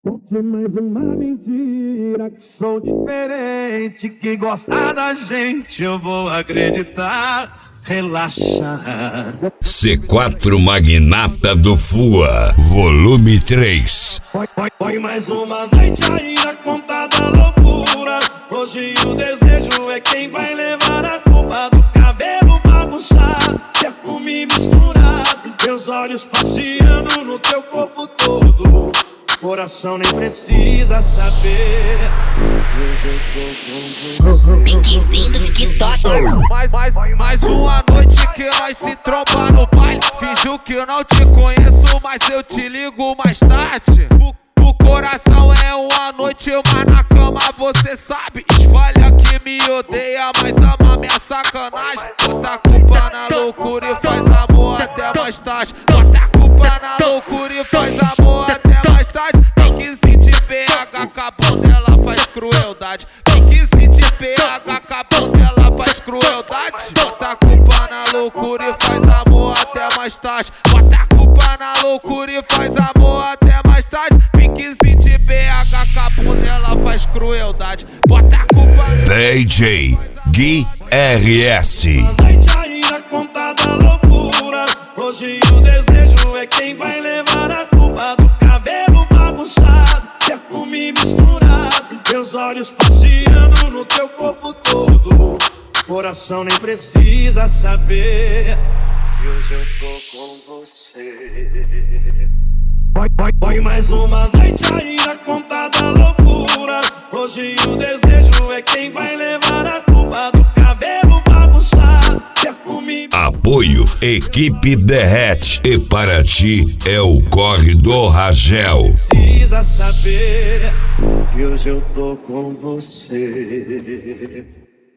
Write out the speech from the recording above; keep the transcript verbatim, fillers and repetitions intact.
Conte mais uma mentira, que sou diferente, que gosta da gente eu vou acreditar. Relaxa. C quatro Magnata do Fua, volume três. Foi, foi, foi mais uma noite aí na conta da loucura. Hoje o desejo é quem vai levar a culpa do cabelo bagunçado, perfume misturado, meus olhos passeando no teu corpo todo. Coração nem precisa saber. Piquezinho do TikTok. Mais, mais, mais uma noite que nós se tromba no baile. Finjo que eu não te conheço, mas eu te ligo mais tarde. O, o coração é uma noite, mas na cama você sabe. Espalha que me odeia, mas ama minha sacanagem. Bota a culpa na loucura e faz amor até mais tarde. Bota a culpa na loucura e faz amor até mais tarde. Piquezinho de P H, acabando ela faz crueldade. Piquezinho de P H, acabando ela faz crueldade. Bota a culpa na loucura e faz amor até mais tarde. Bota a culpa na loucura e faz amor até mais tarde. Piquezinho de P H, acabando ela faz crueldade. Bota a culpa na D J Gui R S. Noite aí na conta da loucura. Hoje o desejo é quem vai levar a culpa do cabelo bagunçado, perfume misturado, meus olhos passeando no teu corpo todo. Coração nem precisa saber que hoje eu tô com você. Foi, foi, foi mais uma noite aí na conta da loucura. Hoje o desejo é quem vai levar a culpa do cabelo bagunçado, perfume. Apoio Equipe Derrete, e para ti é o Corre do Ragel. Precisa saber que hoje eu tô com você.